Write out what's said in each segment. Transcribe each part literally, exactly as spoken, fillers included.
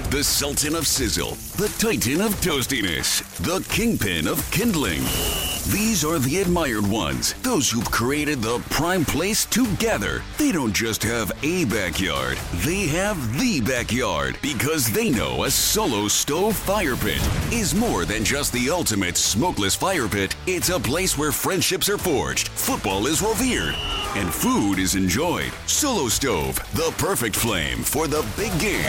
The Sultan of Sizzle, the Titan of Toastiness, the Kingpin of Kindling. These are the admired ones, those who've created the prime place to gather. They don't just have a backyard, they have the backyard, because they know a Solo Stove fire pit is more than just the ultimate smokeless fire pit. It's a place where friendships are forged, football is revered, and food is enjoyed. Solo Stove, the perfect flame for the big game.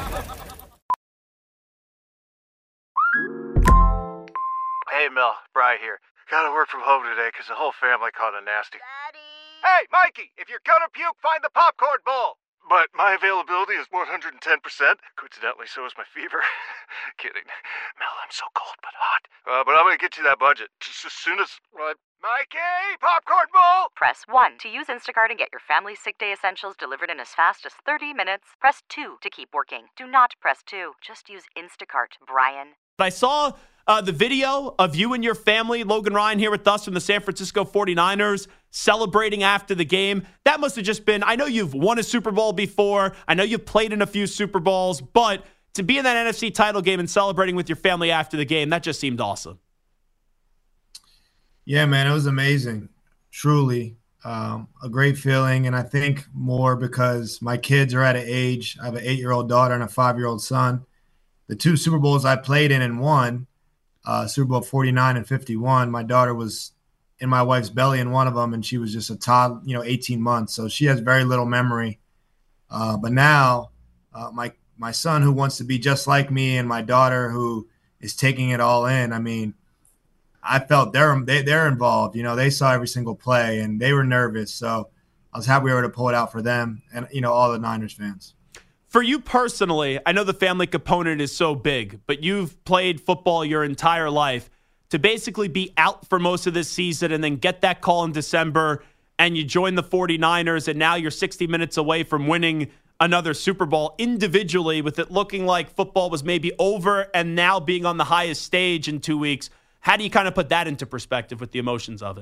Hey, Mel, Bri here. Gotta work from home today because the whole family caught a nasty. Daddy! Hey, Mikey, if you're gonna puke, find the popcorn bowl. But my availability is one hundred ten percent. Coincidentally, so is my fever. Kidding. Mel, I'm so cold but hot. Uh, but I'm gonna get you that budget just as soon as... What? Mikey, popcorn bowl! Press one to use Instacart and get your family sick day essentials delivered in as fast as thirty minutes. Press two to keep working. Do not press two. Just use Instacart, Brian. I saw uh, the video of you and your family, Logan Ryan here with us from the San Francisco forty-niners, celebrating after the game. That must have just been, I know you've won a Super Bowl before. I know you've played in a few Super Bowls, but to be in that N F C title game and celebrating with your family after the game, that just seemed awesome. Yeah, man, it was amazing. Truly um, a great feeling. And I think more because my kids are at an age, I have an eight-year-old daughter and a five-year-old son. The two Super Bowls I played in and won, uh, Super Bowl forty-nine and fifty-one, my daughter was in my wife's belly in one of them, and she was just a toddler, you know, eighteen months. So she has very little memory. Uh, but now uh, my my son, who wants to be just like me, and my daughter, who is taking it all in, I mean, I felt they're, they, they're involved. You know, they saw every single play, and they were nervous. So I was happy we were able to pull it out for them and, you know, all the Niners fans. For you personally, I know the family component is so big, but you've played football your entire life. To basically be out for most of this season and then get that call in December and you join the forty-niners and now you're sixty minutes away from winning another Super Bowl individually, with it looking like football was maybe over and now being on the highest stage in two weeks. How do you kind of put that into perspective with the emotions of it?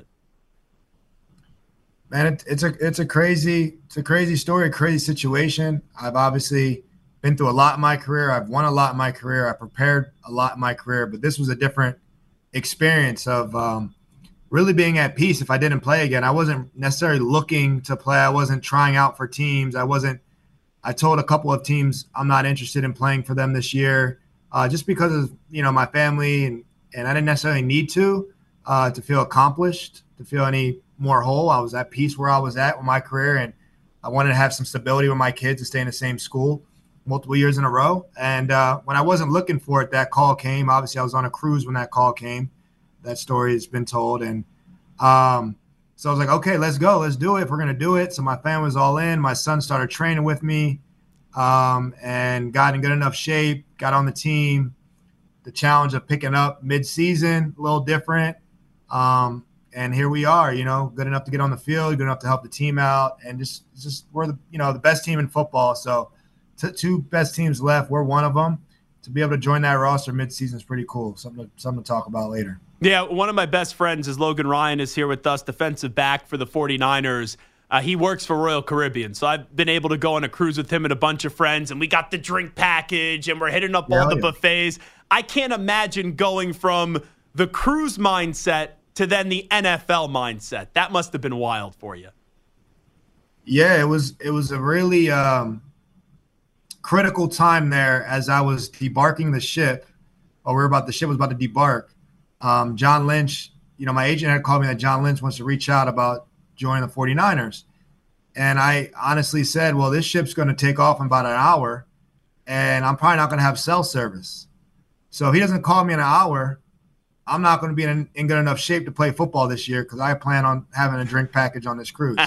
Man, it, it's a it's a crazy it's a crazy story, a crazy situation. I've obviously been through a lot in my career. I've won a lot in my career. I prepared a lot in my career, but this was a different experience of um, really being at peace. If I didn't play again, I wasn't necessarily looking to play. I wasn't trying out for teams. I wasn't. I told a couple of teams I'm not interested in playing for them this year, uh, just because of you know my family and and I didn't necessarily need to uh, to feel accomplished, to feel any more whole. I was at peace where I was at with my career, and I wanted to have some stability with my kids and stay in the same school multiple years in a row. And uh, when I wasn't looking for it, that call came. Obviously, I was on a cruise when that call came. That story has been told. And um, so I was like, okay, let's go. Let's do it. If we're going to do it. So my family was all in. My son started training with me um, and got in good enough shape, got on the team. The challenge of picking up mid-season, a little different. Um, and here we are, you know, good enough to get on the field, good enough to help the team out. And just, just we're the, you know, the best team in football. So t- two best teams left. We're one of them. To be able to join that roster mid-season is pretty cool. Something to, something to talk about later. Yeah, one of my best friends is Logan Ryan is here with us, defensive back for the forty-niners. Uh, he works for Royal Caribbean, so I've been able to go on a cruise with him and a bunch of friends, and we got the drink package, and we're hitting up yeah, all the yeah. buffets. I can't imagine going from the cruise mindset to then the N F L mindset. That must have been wild for you. Yeah, it was it was a really um, critical time there as I was debarking the ship, or we were about the ship was about to debark. Um, John Lynch, you know, my agent had called me that John Lynch wants to reach out about joining the forty-niners. And I honestly said, well, this ship's going to take off in about an hour, and I'm probably not going to have cell service. So if he doesn't call me in an hour, I'm not going to be in, in good enough shape to play football this year because I plan on having a drink package on this cruise.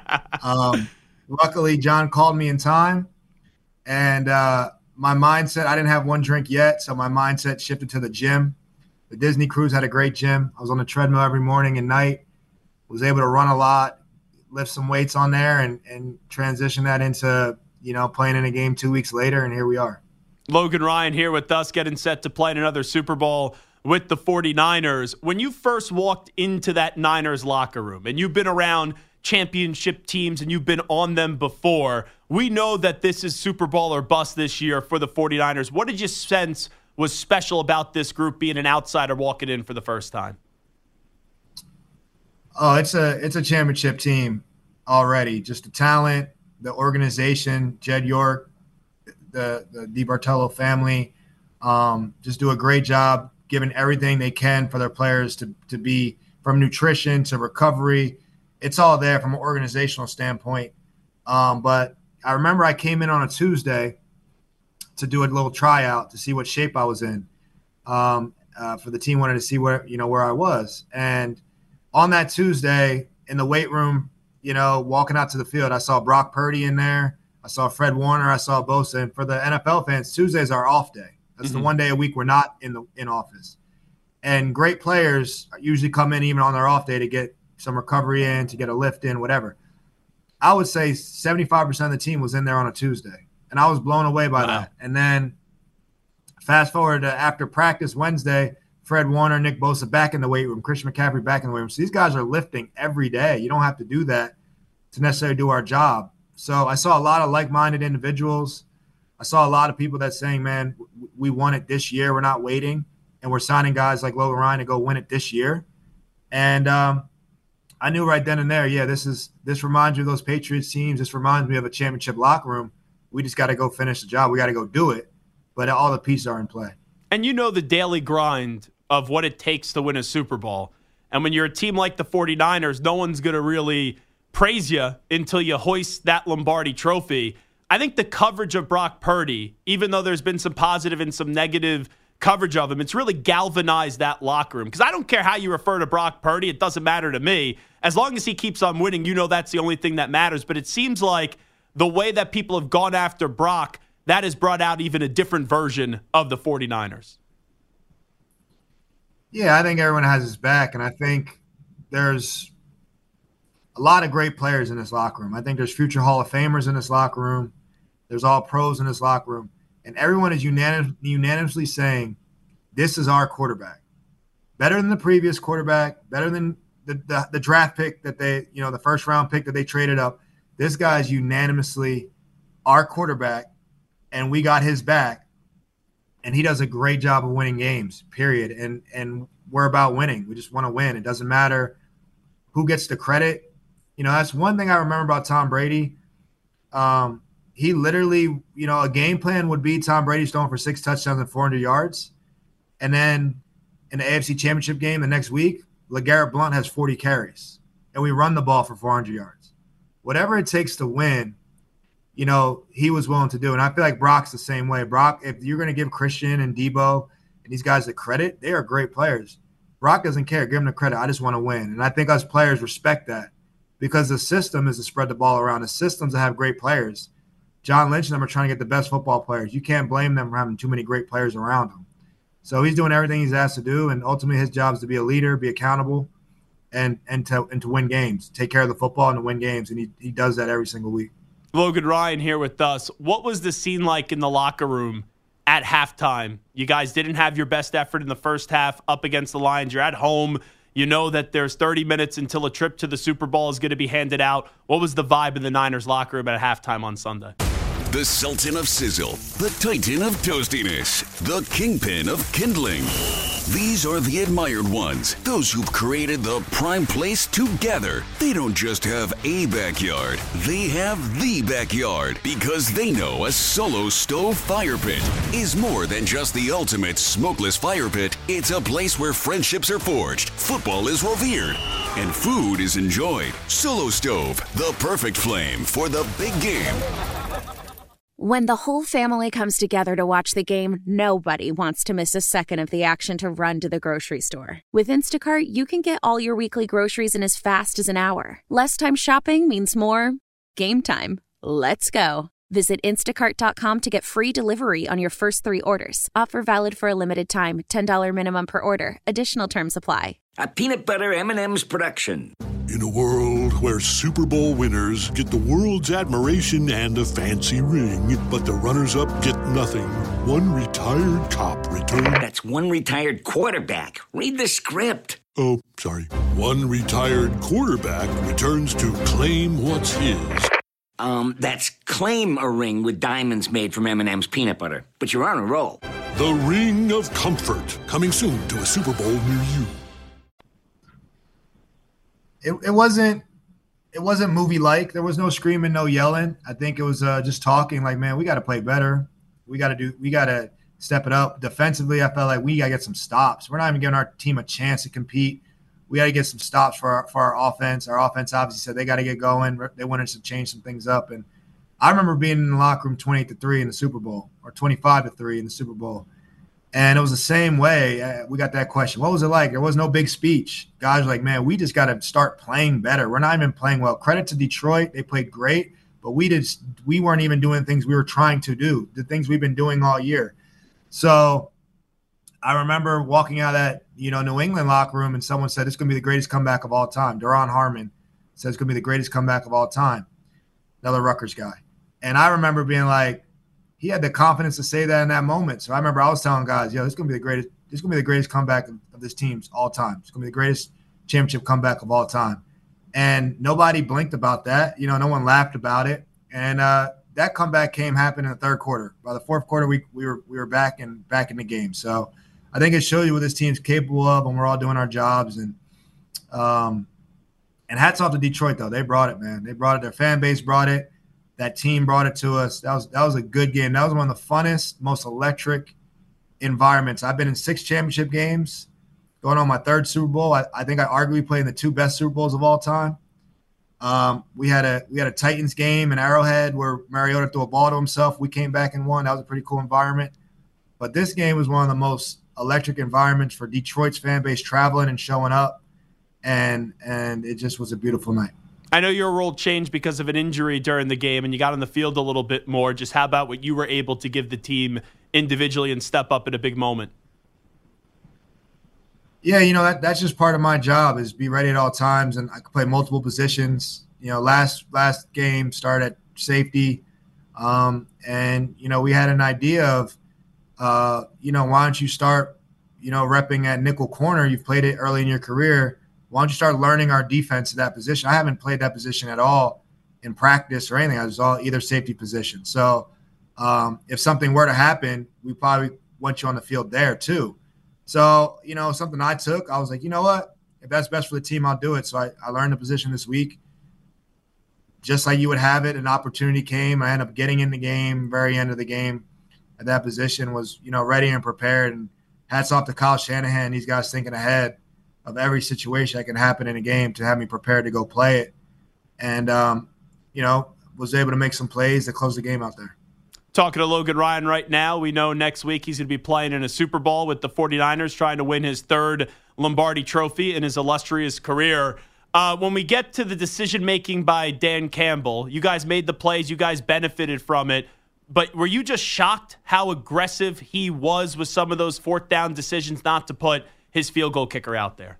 um, luckily, John called me in time, and uh, my mindset, I didn't have one drink yet, so my mindset shifted to the gym. The Disney cruise had a great gym. I was on the treadmill every morning and night, was able to run a lot, lift some weights on there, and, and transition that into, you know, playing in a game two weeks later, and here we are. Logan Ryan here with us, getting set to play in another Super Bowl with the forty-niners. When you first walked into that Niners locker room, and you've been around championship teams and you've been on them before. We know that this is Super Bowl or bust this year for the 49ers. What did you sense was special about this group being an outsider walking in for the first time? Oh, it's a it's a championship team already. Just the talent, the organization, Jed York, the the DiBartolo family, um, just do a great job giving everything they can for their players to to be, from nutrition to recovery. It's all there from an organizational standpoint. Um, but I remember I came in on a Tuesday to do a little tryout to see what shape I was in. Um, uh, for the team wanted to see where, you know, where I was. And on that Tuesday in the weight room, you know, walking out to the field, I saw Brock Purdy in there. I saw Fred Warner. I saw Bosa. And for the N F L fans, Tuesdays are off day. That's mm-hmm. the one day a week we're not in the in office. And great players usually come in even on their off day to get some recovery in, to get a lift in, whatever. I would say seventy-five percent of the team was in there on a Tuesday. And I was blown away by wow. that. And then fast forward to after practice Wednesday, Fred Warner, Nick Bosa back in the weight room, Christian McCaffrey back in the weight room. So these guys are lifting every day. You don't have to do that to necessarily do our job. So I saw a lot of like-minded individuals. I saw a lot of people that saying, man, we won it this year. We're not waiting. And we're signing guys like Logan Ryan to go win it this year. And um, I knew right then and there, yeah, this is this reminds me of those Patriots teams. This reminds me of a championship locker room. We just got to go finish the job. We got to go do it. But all the pieces are in play. And you know the daily grind of what it takes to win a Super Bowl. And when you're a team like the 49ers, no one's going to really praise you until you hoist that Lombardi trophy. I think the coverage of Brock Purdy, even though there's been some positive and some negative coverage of him, it's really galvanized that locker room. Because I don't care how you refer to Brock Purdy. It doesn't matter to me. As long as he keeps on winning, you know that's the only thing that matters. But it seems like the way that people have gone after Brock, that has brought out even a different version of the 49ers. Yeah, I think everyone has his back, and I think there's a lot of great players in this locker room. I think there's future Hall of Famers in this locker room. There's all pros in this locker room. And everyone is unanim- unanimously saying, this is our quarterback. Better than the previous quarterback, better than the, the, the draft pick that they, you know, the first round pick that they traded up. This guy is unanimously our quarterback, and we got his back. And he does a great job of winning games, period. And and we're about winning. We just want to win. It doesn't matter who gets the credit. You know, that's one thing I remember about Tom Brady. Um, he literally, you know, a game plan would be Tom Brady's throwing for six touchdowns and four hundred yards. And then in the A F C Championship game the next week, LeGarrette Blount has forty carries. And we run the ball for four hundred yards. Whatever it takes to win, you know, he was willing to do. And I feel like Brock's the same way. Brock, if you're going to give Christian and Debo and these guys the credit, they are great players. Brock doesn't care. Give them the credit. I just want to win. And I think us players respect that because the system is to spread the ball around. The system's to have great players. John Lynch and them are trying to get the best football players. You can't blame them for having too many great players around them. So he's doing everything he's asked to do, and ultimately his job is to be a leader, be accountable, and and to and to win games, take care of the football and to win games. And he, he does that every single week. Logan Ryan here with us. What was the scene like in the locker room at halftime? You guys didn't have your best effort in the first half up against the Lions. You're at home. You know that there's thirty minutes until a trip to the Super Bowl is going to be handed out. What was the vibe in the Niners locker room at halftime on Sunday? The Sultan of Sizzle, the Titan of Toastiness, the Kingpin of Kindling. These are the admired ones, those who've created the prime place to gather. They don't just have a backyard, they have the backyard because they know a Solo Stove fire pit is more than just the ultimate smokeless fire pit. It's a place where friendships are forged, football is revered, and food is enjoyed. Solo Stove, the perfect flame for the big game. When the whole family comes together to watch the game, nobody wants to miss a second of the action to run to the grocery store. With Instacart, you can get all your weekly groceries in as fast as an hour. Less time shopping means more game time. Let's go. Visit instacart dot com to get free delivery on your first three orders. Offer valid for a limited time. ten dollars minimum per order. Additional terms apply. A peanut butter M and M's production. In a world where Super Bowl winners get the world's admiration and a fancy ring, but the runners-up get nothing, one retired cop returned. That's one retired quarterback. Read the script. Oh, sorry. One retired quarterback returns to claim what's his. Um, that's claim a ring with diamonds made from M and M's peanut butter. But you're on a roll. The Ring of Comfort, coming soon to a Super Bowl near you. It, it wasn't it wasn't movie-like. There was no screaming, no yelling. I think it was uh, just talking like, man, we got to play better. We got to do we got to step it up. Defensively, I felt like we got to get some stops. We're not even giving our team a chance to compete. We got to get some stops for our, for our offense. Our offense obviously said they got to get going. They wanted to change some things up. And I remember being in the locker room twenty-eight to three in the Super Bowl, or twenty-five to three in the Super Bowl. And it was the same way. We got that question. What was it like? There was no big speech. Guys were like, man, we just got to start playing better. We're not even playing well. Credit to Detroit. They played great, but we did, we weren't even doing things we were trying to do, the things we've been doing all year. So I remember walking out of that, you know, New England locker room, and someone said, it's going to be the greatest comeback of all time. Duron Harmon said it's going to be the greatest comeback of all time. Another Rutgers guy. And I remember being like, he had the confidence to say that in that moment. So I remember I was telling guys, yo, this is going to be the greatest, this is going to be the greatest comeback of, of this team's all time. It's going to be the greatest championship comeback of all time. And nobody blinked about that. You know, no one laughed about it. And uh, that comeback came happen in the third quarter. By the fourth quarter, we we were we were back in back in the game. So I think it shows you what this team's capable of when we're all doing our jobs. And um, and hats off to Detroit, though. They brought it, man. They brought it. Their fan base brought it. That team brought it to us. That was that was a good game. That was one of the funnest, most electric environments. I've been in six championship games, going on my third Super Bowl. I, I think I arguably played in the two best Super Bowls of all time. Um, we had a we had a Titans game in Arrowhead where Mariota threw a ball to himself. We came back and won. That was a pretty cool environment. But this game was one of the most electric environments for Detroit's fan base traveling and showing up, and and it just was a beautiful night. I know your role changed because of an injury during the game and you got on the field a little bit more. Just how about what you were able to give the team individually and step up at a big moment? Yeah, you know, that that's just part of my job is be ready at all times, and I can play multiple positions. You know, last last game started at safety, um, and, you know, we had an idea of, uh, you know, why don't you start, you know, repping at nickel corner? You've played it early in your career. Why don't you start learning our defense at that position? I haven't played that position at all in practice or anything. I was all either safety position. So um, if something were to happen, we probably want you on the field there too. So, you know, something I took, I was like, you know what? If that's best for the team, I'll do it. So I, I learned the position this week. Just like you would have it, an opportunity came. I ended up getting in the game, very end of the game at that position, was, you know, ready and prepared. And hats off to Kyle Shanahan. These guys thinking ahead of every situation that can happen in a game to have me prepared to go play it. And, um, you know, was able to make some plays to close the game out there. Talking to Logan Ryan right now. We know next week he's going to be playing in a Super Bowl with the 49ers, trying to win his third Lombardi trophy in his illustrious career. Uh, when we get to the decision-making by Dan Campbell, you guys made the plays. You guys benefited from it. But were you just shocked how aggressive he was with some of those fourth down decisions not to put his field goal kicker out there?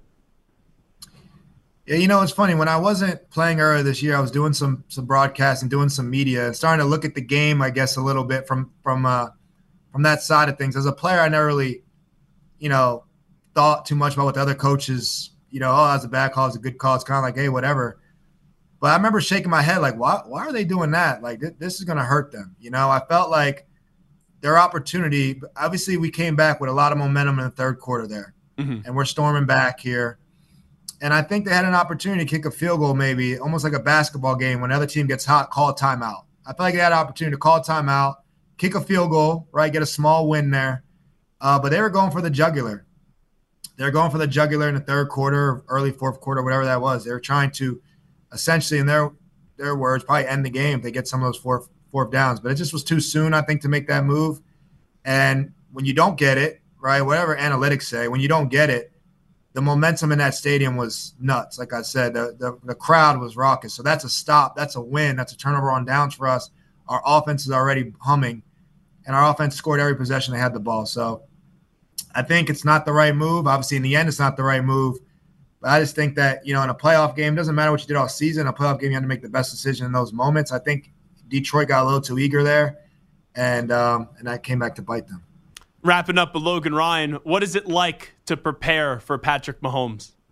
Yeah, you know, it's funny. When I wasn't playing earlier this year, I was doing some some broadcasting, doing some media, and starting to look at the game, I guess, a little bit from from uh, from that side of things. As a player, I never really, you know, thought too much about what the other coaches, you know, oh, that's a bad call, it's a good call. It's kind of like, hey, whatever. But I remember shaking my head like, why, why are they doing that? Like, th- this is going to hurt them. You know, I felt like their opportunity – obviously, we came back with a lot of momentum in the third quarter there. Mm-hmm. And we're storming back here. And I think they had an opportunity to kick a field goal maybe, almost like a basketball game. When the other team gets hot, call a timeout. I feel like they had an opportunity to call a timeout, kick a field goal, right, get a small win there. Uh, but they were going for the jugular. They were going for the jugular in the third quarter, early fourth quarter, whatever that was. They were trying to essentially, in their their words, probably end the game if they get some of those fourth, fourth downs. But it just was too soon, I think, to make that move. And when you don't get it, right, whatever analytics say, when you don't get it, the momentum in that stadium was nuts. Like I said, the, the the crowd was raucous. So that's a stop. That's a win. That's a turnover on downs for us. Our offense is already humming, and our offense scored every possession they had the ball. So I think it's not the right move. Obviously, in the end, it's not the right move. But I just think that, you know, in a playoff game, it doesn't matter what you did all season. In a playoff game, you have to make the best decision in those moments. I think Detroit got a little too eager there, and um, and that came back to bite them. Wrapping up with Logan Ryan, what is it like to prepare for Patrick Mahomes?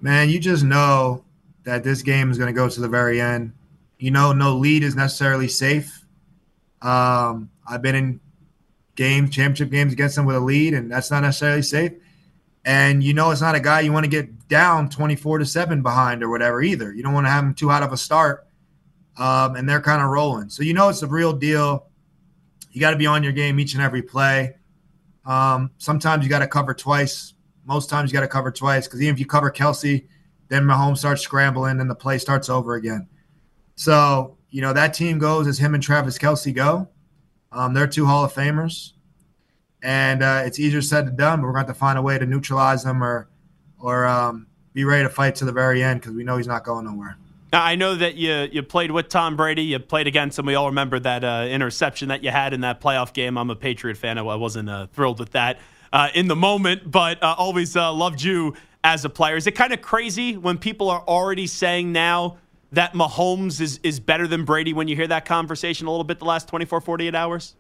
Man, you just know that this game is going to go to the very end. You know, no lead is necessarily safe. Um, I've been in games, championship games against him with a lead, and that's not necessarily safe. And you know it's not a guy you want to get down twenty-four to seven behind or whatever either. You don't want to have him too hot of a start, um, and they're kind of rolling. So you know it's a real deal. You got to be on your game each and every play. Um, sometimes you got to cover twice. Most times you got to cover twice because even if you cover Kelce, then Mahomes starts scrambling and the play starts over again. So, you know, that team goes as him and Travis Kelce go. Um, they're two Hall of Famers. And uh, it's easier said than done, but we're going to have to find a way to neutralize them or or um, be ready to fight to the very end because we know he's not going nowhere. Now, I know that you you played with Tom Brady. You played against him. We all remember that uh, interception that you had in that playoff game. I'm a Patriot fan. I wasn't uh, thrilled with that uh, in the moment, but uh, always uh, loved you as a player. Is it kind of crazy when people are already saying now that Mahomes is, is better than Brady when you hear that conversation a little bit the last twenty-four, forty-eight hours?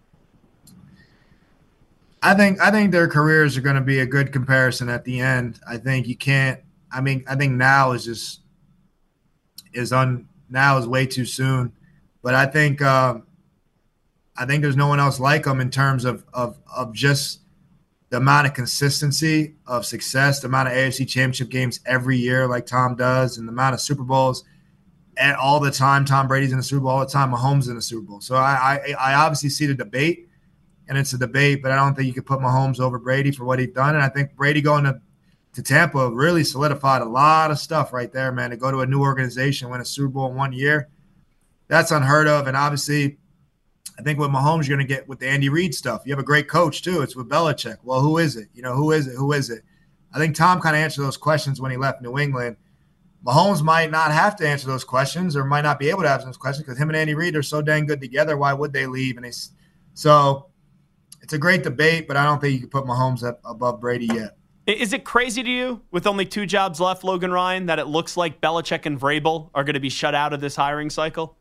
I think I think their careers are going to be a good comparison at the end. I think you can't – I mean, I think now is just – is on now is way too soon. But I think um, I think there's no one else like him in terms of, of of just the amount of consistency of success, the amount of A F C championship games every year like Tom does, and the amount of Super Bowls and all the time. Tom Brady's in the Super Bowl all the time. Mahomes in the Super Bowl. So I, I I obviously see the debate, and it's a debate, but I don't think you could put Mahomes over Brady for what he's done. And I think Brady going to to Tampa really solidified a lot of stuff right there, man. To go to a new organization, win a Super Bowl in one year, that's unheard of. And obviously, I think with Mahomes, you're going to get with the Andy Reid stuff. You have a great coach, too. It's with Belichick. Well, who is it? You know, who is it? Who is it? I think Tom kind of answered those questions when he left New England. Mahomes might not have to answer those questions or might not be able to answer those questions because him and Andy Reid are so dang good together. Why would they leave? And they, so it's a great debate, but I don't think you can put Mahomes up above Brady yet. Is it crazy to you, with only two jobs left, Logan Ryan, that it looks like Belichick and Vrabel are going to be shut out of this hiring cycle?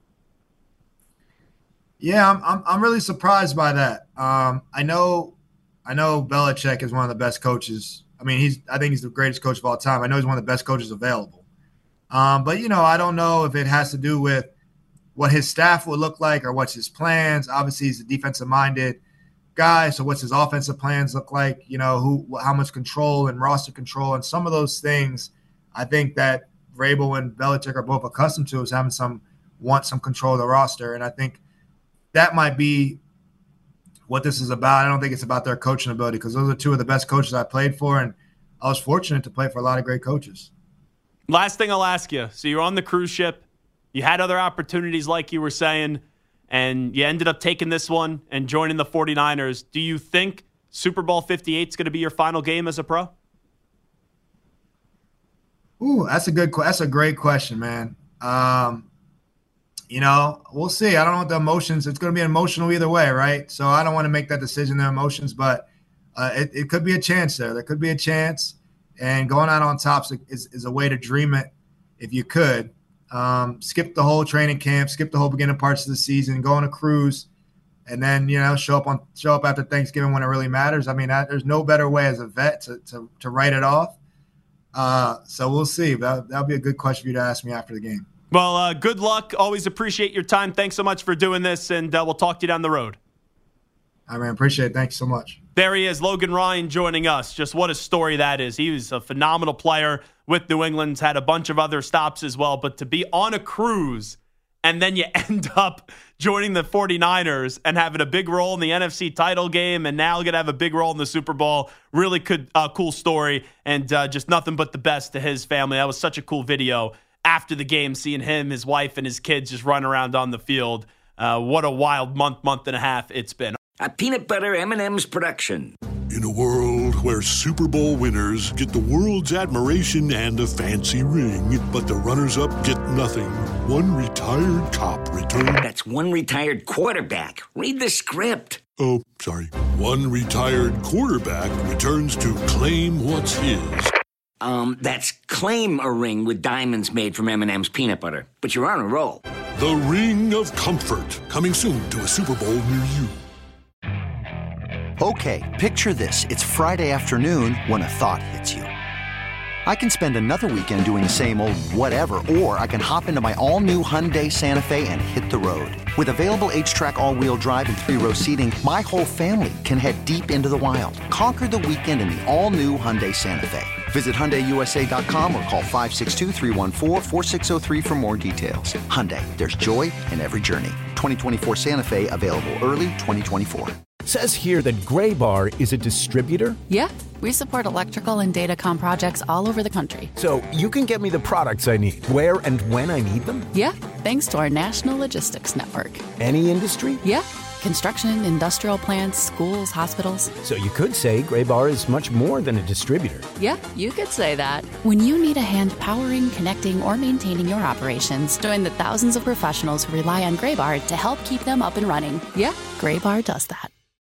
Yeah, I'm I'm, I'm really surprised by that. Um, I know I know Belichick is one of the best coaches. I mean, he's I think he's the greatest coach of all time. I know he's one of the best coaches available. Um, but, you know, I don't know if it has to do with what his staff would look like or what's his plans. Obviously, he's a defensive-minded guy, so what's his offensive plans look like, you know, who, how much control and roster control, and some of those things I think that Vrabel and Belichick are both accustomed to is having some, want some control of the roster, and I think that might be what this is about. I don't think it's about their coaching ability because those are two of the best coaches I played for, and I was fortunate to play for a lot of great coaches. Last thing I'll ask you, so you're on the cruise ship, you had other opportunities like you were saying, and you ended up taking this one and joining the 49ers. Do you think Super Bowl fifty-eight is going to be your final game as a pro? Ooh, that's a good that's a great question, man. Um, you know, we'll see. I don't know what the emotions – it's going to be emotional either way, right? So I don't want to make that decision, their emotions, but uh, it, it could be a chance there. There could be a chance, and going out on top is, is a way to dream it if you could. Um, skip the whole training camp, skip the whole beginning parts of the season, go on a cruise, and then, you know, show up on show up after Thanksgiving when it really matters. I mean, I, there's no better way as a vet to to, to write it off. Uh, so we'll see. That, that'll be a good question for you to ask me after the game. Well, uh, good luck. Always appreciate your time. Thanks so much for doing this, and uh, we'll talk to you down the road. I mean, appreciate it. Thank you so much. There he is, Logan Ryan joining us. Just what a story that is. He was a phenomenal player with New England, had a bunch of other stops as well. But to be on a cruise and then you end up joining the 49ers and having a big role in the N F C title game and now going to have a big role in the Super Bowl, really could, uh, cool story, and uh, just nothing but the best to his family. That was such a cool video after the game, seeing him, his wife, and his kids just run around on the field. Uh, what a wild month, month and a half it's been. A peanut butter M and M's production. In a world where Super Bowl winners get the world's admiration and a fancy ring, but the runners-up get nothing, one retired cop returned... That's one retired quarterback. Read the script. Oh, sorry. One retired quarterback returns to claim what's his. Um, that's claim a ring with diamonds made from M and M's peanut butter. But you're on a roll. The Ring of Comfort, coming soon to a Super Bowl near you. Okay, picture this. It's Friday afternoon when a thought hits you. I can spend another weekend doing the same old whatever, or I can hop into my all-new Hyundai Santa Fe and hit the road. With available H-Track all-wheel drive and three-row seating, my whole family can head deep into the wild. Conquer the weekend in the all-new Hyundai Santa Fe. Visit Hyundai U S A dot com or call five six two, three one four, four six zero three for more details. Hyundai, there's joy in every journey. twenty twenty-four Santa Fe, available early twenty twenty-four. Says here that Graybar is a distributor? Yeah, we support electrical and datacom projects all over the country. So you can get me the products I need, where and when I need them? Yeah, thanks to our national logistics network. Any industry? Yeah, construction, industrial plants, schools, hospitals. So you could say Graybar is much more than a distributor. Yeah, you could say that. When you need a hand powering, connecting, or maintaining your operations, join the thousands of professionals who rely on Graybar to help keep them up and running. Yeah, Graybar does that.